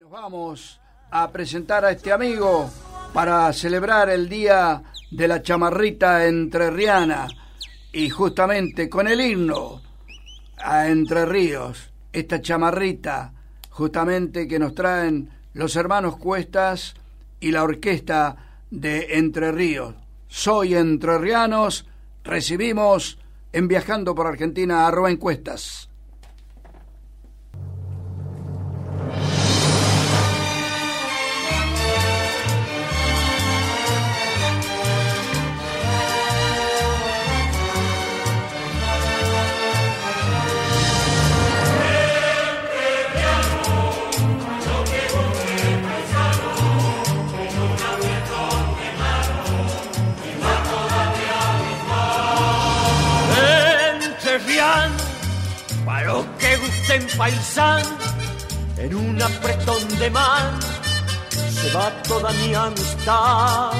Vamos a presentar a este amigo para celebrar el Día de la Chamarrita Entrerriana y justamente con el himno a Entre Ríos, esta chamarrita justamente que nos traen los hermanos Cuestas y la orquesta de Entre Ríos. Soy entrerrianos, recibimos en Viajando por Argentina a Rubén Cuestas. Para los que gusten paisán, en un apretón de man se va toda mi amistad.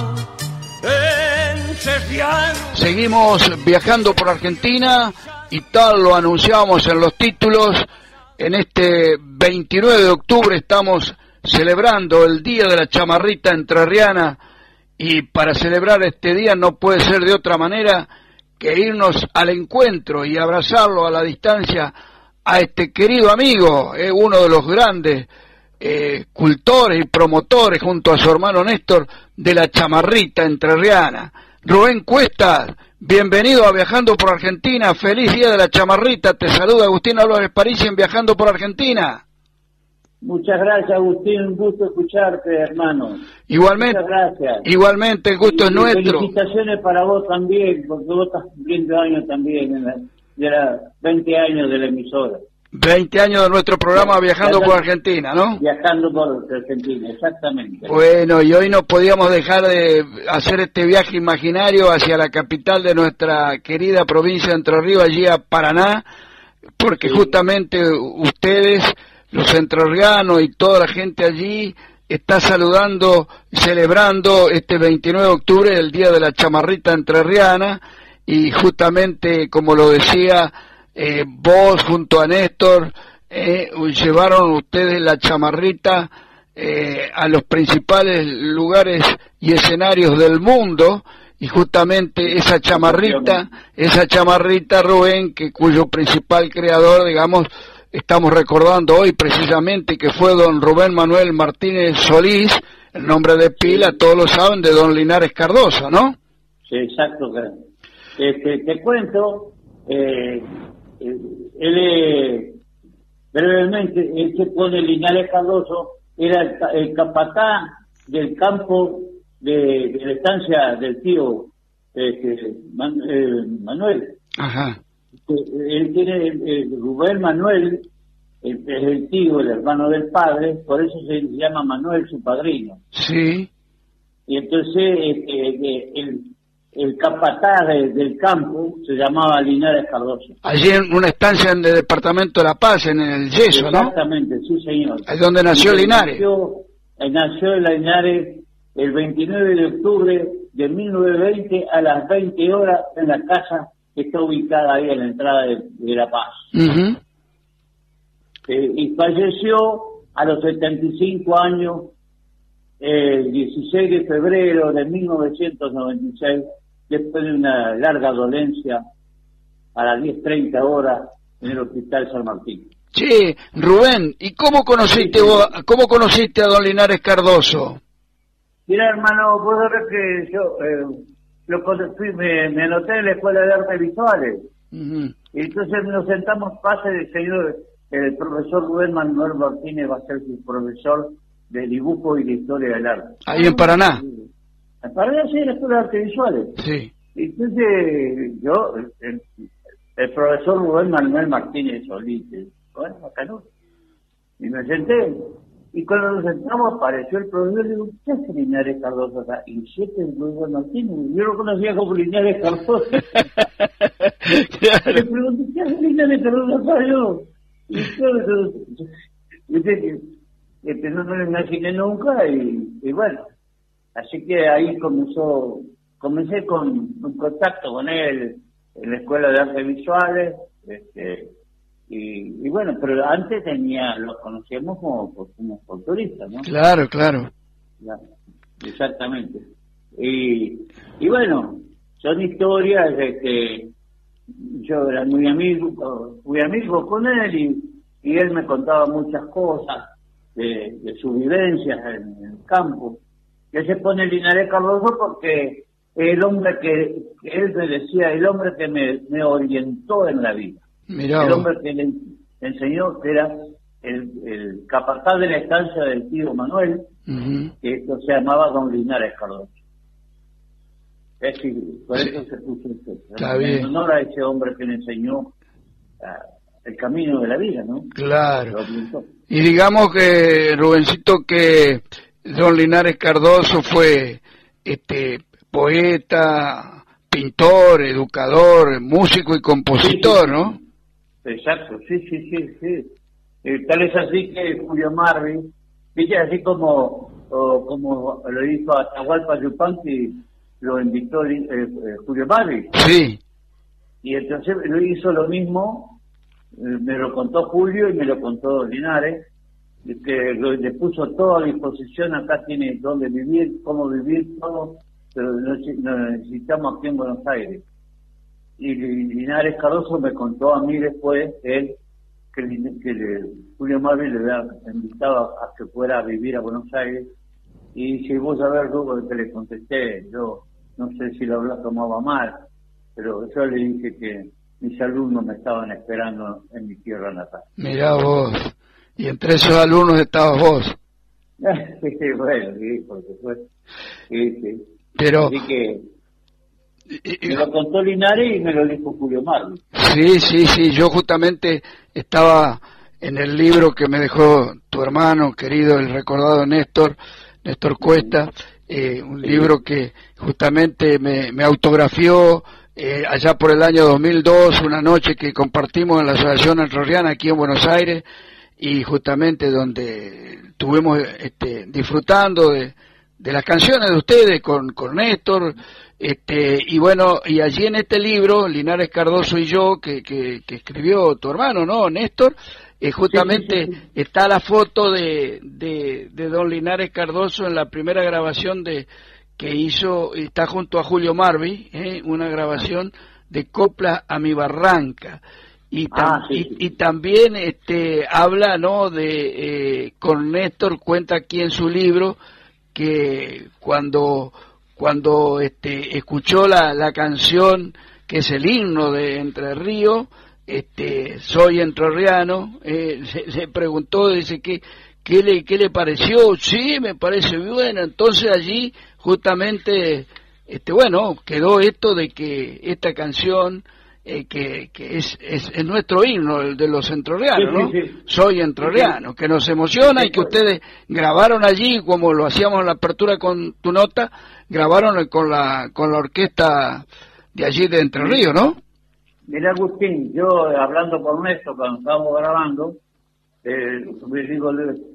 Seguimos viajando por Argentina y tal lo anunciamos en los títulos. En este 29 de octubre estamos celebrando el Día de la Chamarrita Entrerriana y para celebrar este día no puede ser de otra manera que irnos al encuentro y abrazarlo a la distancia a este querido amigo, uno de los grandes cultores y promotores junto a su hermano Néstor de la chamarrita entrerriana. Rubén Cuestas, bienvenido a Viajando por Argentina, feliz Día de la Chamarrita, te saluda Agustín Álvarez París en Viajando por Argentina. Muchas gracias, Agustín, un gusto escucharte, hermano. Igualmente, muchas gracias. Igualmente, el gusto es nuestro. Felicitaciones para vos también, porque vos estás cumpliendo años también, de la 20 años de la emisora. 20 años de nuestro programa Viajando por Argentina, ¿no? Viajando por Argentina, exactamente. Bueno, y hoy no podíamos dejar de hacer este viaje imaginario hacia la capital de nuestra querida provincia de Entre Ríos, allí a Paraná, porque sí, justamente ustedes, los entrerrianos y toda la gente allí está saludando, celebrando este 29 de octubre el Día de la Chamarrita Entrerriana y justamente, como lo decía vos junto a Néstor, llevaron ustedes la chamarrita a los principales lugares y escenarios del mundo y justamente esa chamarrita Rubén, cuyo principal creador, digamos, estamos recordando hoy precisamente que fue don Rubén Manuel Martínez Solís, el nombre de pila, todos lo saben, de don Linares Cardoso, ¿no? Sí, exacto. Te cuento, brevemente, él se pone Linares Cardoso, era el capataz del campo de la estancia del tío Manuel. Ajá. Él tiene Rubén Manuel, es el tío, el hermano del padre, por eso se llama Manuel su padrino. Sí. Y entonces el capataz del campo se llamaba Linares Cardoso. Allí en una estancia en el departamento de La Paz, en el Yeso, ¿no? Exactamente, sí señor. Es donde nació Linares. Nació Linares el 29 de octubre de 1920 a las 20 horas en la casa que está ubicada ahí en la entrada de La Paz. Uh-huh. Y falleció a los 75 años, el 16 de febrero de 1996, después de una larga dolencia, a las 10:30 horas en el Hospital San Martín. Sí, Rubén, ¿y cómo conociste a don Linares Cardoso? Mira, hermano, vos sabés que yo me anoté en la Escuela de Artes Visuales. Uh-huh. Y entonces nos sentamos, pase del señor, el profesor Rubén Manuel Martínez va a ser su profesor de dibujo y de historia del arte. Ahí en Paraná. En Paraná sí, en la Escuela de Artes Visuales. Sí. Entonces yo, el profesor Rubén Manuel Martínez Solís, bueno, acá no. Y me senté. Y cuando nos sentamos apareció el profesor y le digo, ¿qué hace Linares Cardoso acá? Y yo te digo, Martínez, yo lo conocía como Linares Cardoso. Claro. Le pregunté, ¿qué hace Linares Cardoso acá yo? Y yo, dice que no me lo imaginé nunca y bueno, así que ahí comencé con un contacto con él en la Escuela de Artes Visuales, y bueno, pero antes los conocíamos como folcloristas, ¿no? Claro, claro. Exactamente. Y bueno, son historias de que yo era muy amigo con él y él me contaba muchas cosas de sus vivencias en el campo. Que se pone Linares Cardoso porque el hombre que él me decía, el hombre que me orientó en la vida. Mirá el vos. hombre que le enseñó, que era el capataz de la estancia del tío Manuel, que esto se llamaba Don Linares Cardoso. Es decir, por eso se puso en honor a ese hombre que le enseñó el camino de la vida, ¿no? Claro. Y digamos que, Rubencito, que Don Linares Cardoso fue poeta, pintor, educador, músico y compositor, sí, ¿no? Exacto, sí. Tal es así que Julio Marvi, viste, así como lo hizo Atahualpa Yupanqui, lo invitó Julio Marvi. Sí. Y entonces lo hizo lo mismo, me lo contó Julio y me lo contó Linares, que le puso todo a disposición. Acá tiene dónde vivir, cómo vivir, todo, pero lo necesitamos aquí en Buenos Aires. Y Linares Cardoso me contó a mí después, él, que Julio Marvi le había invitado a que fuera a vivir a Buenos Aires. Y si vos sabés, Rubo, que le contesté, yo no sé si lo tomaba mal, pero yo le dije que mis alumnos me estaban esperando en mi tierra natal. Mirá vos, y entre esos alumnos estabas vos. Bueno, sí, por supuesto. Sí. Pero... Así que me lo contó Linares y me lo dijo Julio Marvi. Sí, yo justamente estaba en el libro que me dejó tu hermano querido, el recordado Néstor Cuesta, un libro que justamente me autografió allá por el año 2002, una noche que compartimos en la Asociación Entrerriana aquí en Buenos Aires, y justamente donde estuvimos disfrutando de las canciones de ustedes con Néstor, y bueno, y allí en este libro, Linares Cardoso y yo, que escribió tu hermano, ¿no, Néstor? Justamente sí. Está la foto de don Linares Cardoso en la primera grabación que hizo, está junto a Julio Marvi, una grabación de Copla a mi Barranca. Y también habla, ¿no?, con Néstor, cuenta aquí en su libro que cuando escuchó la canción que es el himno de Entre Ríos, soy entrerriano, se preguntó, dice, ¿qué le pareció? Sí, me parece bueno. Entonces allí justamente bueno, quedó esto de que esta canción que es nuestro himno, el de los entrerrianos, ¿no? Sí. Soy entrerriano, que nos emociona, y que ustedes grabaron allí, como lo hacíamos en la apertura con tu nota, grabaron con la orquesta de allí de Entre Ríos, ¿no? Mira, Agustín, yo hablando con Néstor cuando estábamos grabando, le digo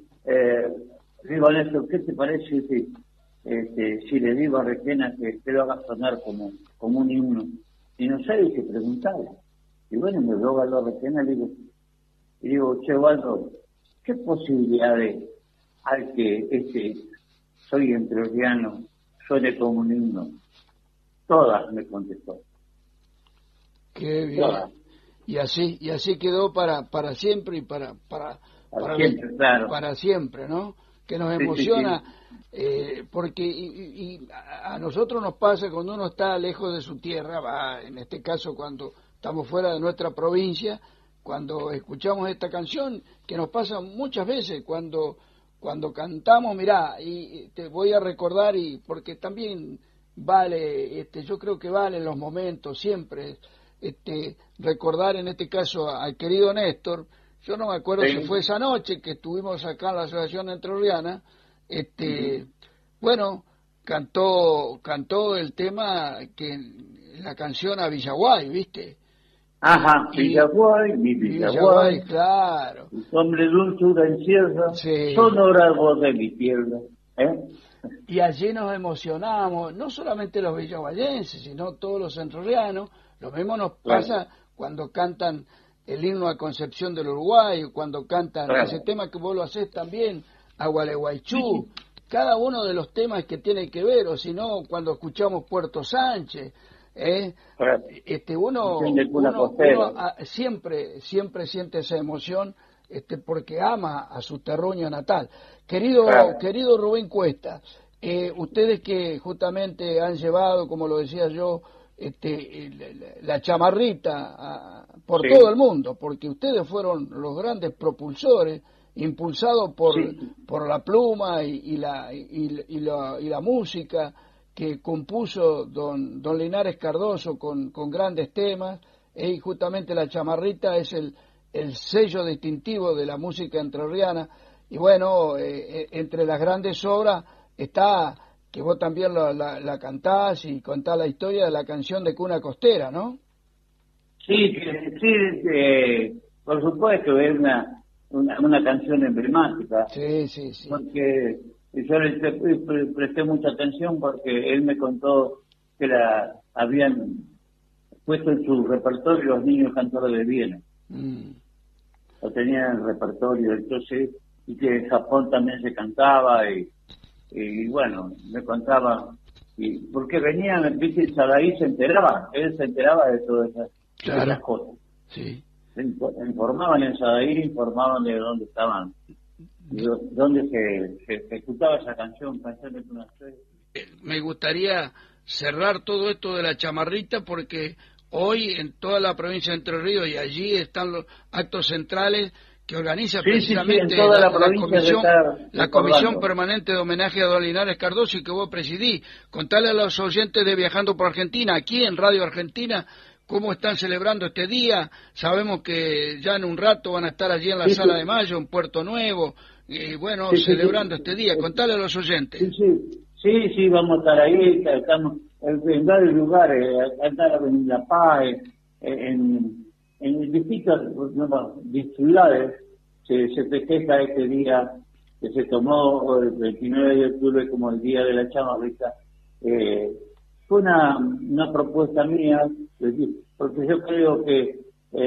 a Néstor, ¿qué te parece si le digo a Requena que lo haga sonar como un himno? Y no sé, y se preguntaba. Y bueno, me veo a Requena y digo, che, Waldo, ¿qué posibilidades hay que soy entrerriano suene como un himno? Todas, me contestó. Qué bien. Todas. Y así quedó para siempre y para siempre, claro. Para siempre, ¿no? Que nos emociona, porque y a nosotros nos pasa cuando uno está lejos de su tierra, en este caso cuando estamos fuera de nuestra provincia, cuando escuchamos esta canción, que nos pasa muchas veces cuando cantamos, mirá, y te voy a recordar, y porque también vale, yo creo que vale en los momentos siempre, recordar en este caso al querido Néstor. Yo no me acuerdo si fue esa noche que estuvimos acá en la Asociación Entrerriana, bueno, cantó el tema, que la canción a Villaguay, ¿viste? Ajá, Villaguay, mi Villaguay, claro. Hombre dulzura en sierra, sonora voz de mi tierra, Y allí nos emocionamos, no solamente los villaguayenses, sino todos los entrerrianos. Lo mismo nos pasa cuando cantan el himno a Concepción del Uruguay, cuando cantan ese tema que vos lo hacés también, a Gualeguaychú, cada uno de los temas que tiene que ver, o si no, cuando escuchamos Puerto Sánchez, uno siempre siente esa emoción, porque ama a su terruño natal. Querido Rubén Cuesta, ustedes que justamente han llevado, como lo decía yo, la chamarrita por todo el mundo, porque ustedes fueron los grandes propulsores, impulsados por la pluma y la música que compuso don Linares Cardoso con grandes temas, y justamente la chamarrita es el sello distintivo de la música entrerriana. Y bueno, entre las grandes obras está, que vos también la cantás y contás la historia de la canción de Cuna Costera, ¿no? Sí, por supuesto, es una canción emblemática. Sí. Porque yo le presté mucha atención porque él me contó que la habían puesto en su repertorio los niños cantores de Viena. Lo tenían en el repertorio, entonces, y que en Japón también se cantaba, y bueno, me contaba, y porque venían, viste, Sadaí él se enteraba de todas esas cosas. Sí. Informaban en Sadaí, informaban de dónde estaban, dónde se ejecutaba esa canción de una serie. Me gustaría cerrar todo esto de la chamarrita, porque hoy en toda la provincia de Entre Ríos, y allí están los actos centrales que organiza precisamente la Comisión Permanente de Homenaje a don Linares Cardoso, y que vos presidís. Contale a los oyentes de Viajando por Argentina, aquí en Radio Argentina, cómo están celebrando este día. Sabemos que ya en un rato van a estar allí en la Sala de Mayo, en Puerto Nuevo, y bueno, celebrando este día. Contale a los oyentes. Sí, vamos a estar ahí, estamos en varios lugares, acá en La Paz, en distintas ciudades se festeja este día que se tomó el 29 de octubre como el Día de la Chamarrita. Fue una propuesta mía, porque yo creo que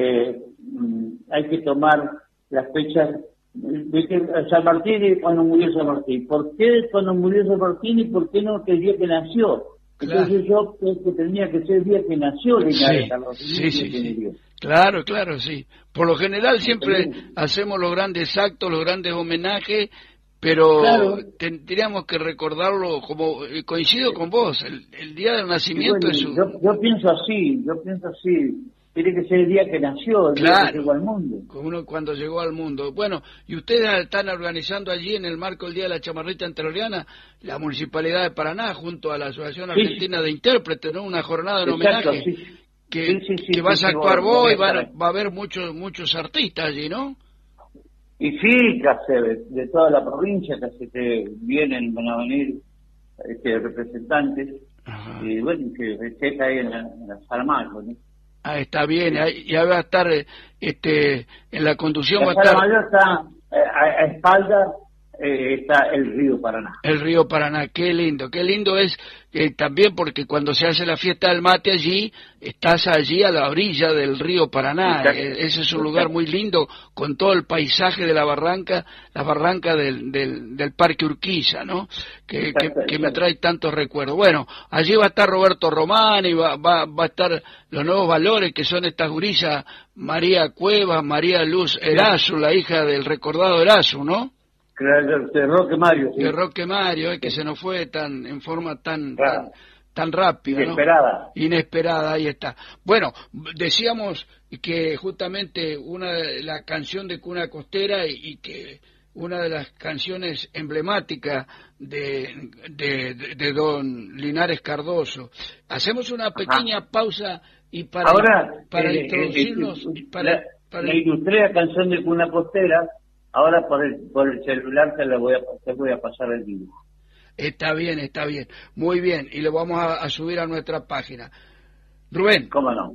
hay que tomar las fechas de San Martín y cuando murió San Martín. ¿Por qué cuando murió San Martín y por qué no que el día que nació? Entonces yo creo que tenía que ser el día que nació Linares Cardoso. Sí. Claro, sí. Por lo general siempre hacemos los grandes actos, los grandes homenajes, pero tendríamos que recordarlo, como coincido con vos, el día del nacimiento de su... Yo pienso así. Tiene que ser el día que nació, el día que llegó al mundo. Como cuando llegó al mundo. Bueno, y ustedes están organizando allí, en el marco del Día de la Chamarrita Entrerriana, la Municipalidad de Paraná, junto a la Asociación Argentina de Intérpretes, ¿no? Una jornada en homenaje. Que vas a actuar vos, y va a haber muchos artistas allí, ¿no? Y sí, de toda la provincia, que van a venir representantes. Ajá. Y bueno, que festeja ahí en la Saramago, ¿no? Está bien, ya va a estar en la conducción. La Sala Mayor está a espaldas, está el río Paraná. El río Paraná, qué lindo es también, porque cuando se hace la fiesta del mate allí, estás allí a la orilla del río Paraná. Ese es un lugar muy lindo, con todo el paisaje de la barranca del Parque Urquiza, ¿no? Que me trae tantos recuerdos. Bueno, allí va a estar Roberto Román, y va a estar los nuevos valores, que son estas gurisas, María Cuevas, María Luz Erazo, la hija del recordado Erazo, ¿no? De Roque Mario. Sí. De Roque Mario, que se nos fue en forma tan rápida. Inesperada, ahí está. Bueno, decíamos que justamente la canción de Cuna Costera, y que una de las canciones emblemáticas de don Linares Cardoso. Hacemos una pequeña pausa y para introducirnos... la ilustré la canción de Cuna Costera. Ahora por el celular te voy a pasar el dibujo. Está bien. Muy bien, y lo vamos a subir a nuestra página. Rubén. ¿Cómo no?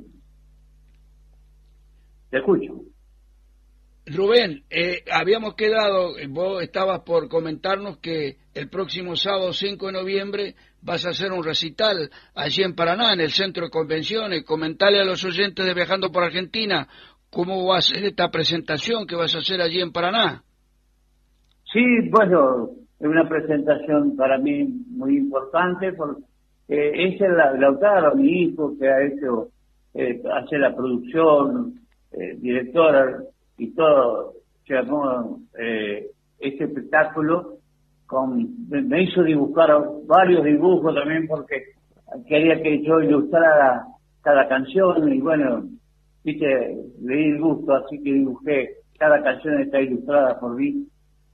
Te escucho. Rubén, habíamos quedado, vos estabas por comentarnos que el próximo sábado 5 de noviembre vas a hacer un recital allí en Paraná, en el Centro de Convenciones. Comentale a los oyentes de Viajando por Argentina cómo va a ser esta presentación que vas a hacer allí en Paraná. Sí, bueno, es una presentación para mí muy importante porque es el Lautaro, mi hijo, que ha hecho, hace la producción, directora y todo, llamó este espectáculo, me hizo dibujar varios dibujos también porque quería que yo ilustrara cada canción y bueno, viste, le di el gusto, así que dibujé, cada canción está ilustrada por mí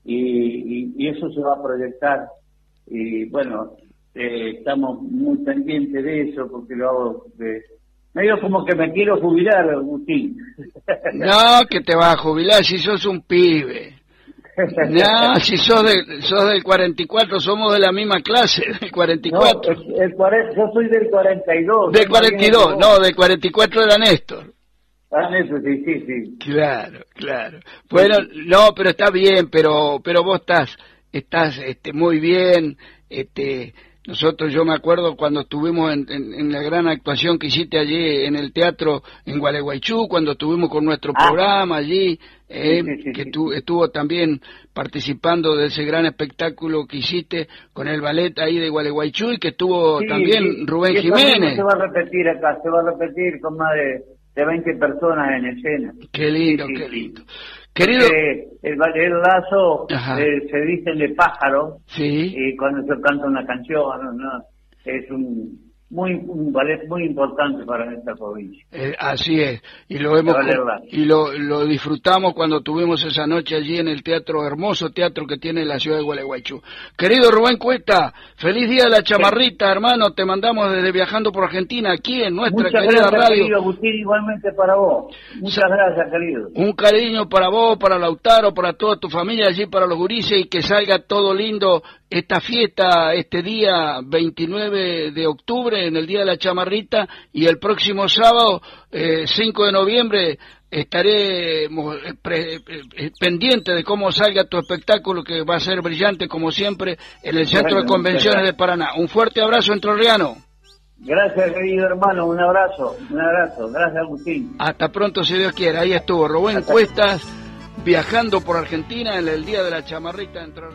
y eso se va a proyectar y bueno, estamos muy pendientes de eso porque lo hago medio como que me quiero jubilar, Agustín. No, que te vas a jubilar si sos un pibe. No, si sos del 44, somos de la misma clase, del 44. No, yo soy del 42. Del 42, no, del 44 era Néstor. Ah, Néstor, sí. Claro. Bueno, no, pero está bien, pero vos estás muy bien, nosotros, yo me acuerdo cuando estuvimos en la gran actuación que hiciste allí en el teatro en Gualeguaychú, cuando estuvimos con nuestro programa allí, que estuvo también participando de ese gran espectáculo que hiciste con el ballet ahí de Gualeguaychú y que estuvo también Rubén Jiménez. Se va a repetir acá, con más de 20 personas en escena. Qué lindo. Querido, el lazo se dice de pájaro, sí, y cuando se canta una canción, ¿no? Es un ballet muy importante para esta provincia. Así es, y lo disfrutamos cuando tuvimos esa noche allí en el teatro, hermoso teatro que tiene la ciudad de Gualeguaychú. Querido Rubén Cuesta, feliz día de la chamarrita, hermano, te mandamos desde Viajando por Argentina, aquí en nuestra querida radio. Querido Agustín, igualmente para vos. Muchas gracias, querido. Un cariño para vos, para Lautaro, para toda tu familia allí, para los gurises, y que salga todo lindo esta fiesta, este día 29 de octubre, en el Día de la Chamarrita, y el próximo sábado, 5 de noviembre, estaremos pendientes de cómo salga tu espectáculo, que va a ser brillante como siempre, en el Centro de Convenciones de Paraná. Un fuerte abrazo, entrerriano. Gracias, querido hermano, un abrazo, gracias, Agustín. Hasta pronto, si Dios quiere. Ahí estuvo Rubén Cuestas, viajando por Argentina en el Día de la Chamarrita.